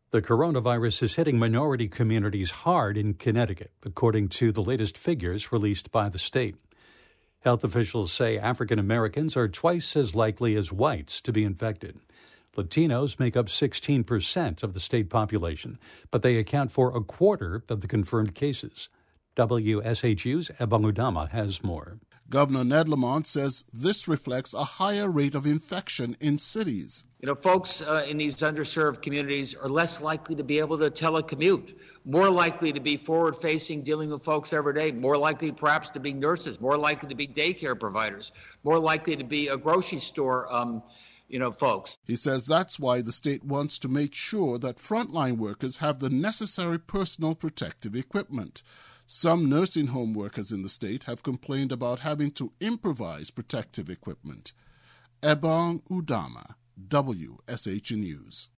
The coronavirus is hitting minority communities hard in Connecticut, according to the latest figures released by the state. Health officials say African Americans are twice as likely as whites to be infected. Latinos make up 16% of the state population, but they account for a quarter of the confirmed cases. WSHU's Ebong Udama has more. Governor Ned Lamont says this reflects a higher rate of infection in cities. Folks in these underserved communities are less likely to be able to telecommute, more likely to be forward-facing, dealing with folks every day, more likely perhaps to be nurses, more likely to be daycare providers, more likely to be a grocery store folks. He says that's why the state wants to make sure that frontline workers have the necessary personal protective equipment. Some nursing home workers in the state have complained about having to improvise protective equipment. Ebong Udama, WSH News.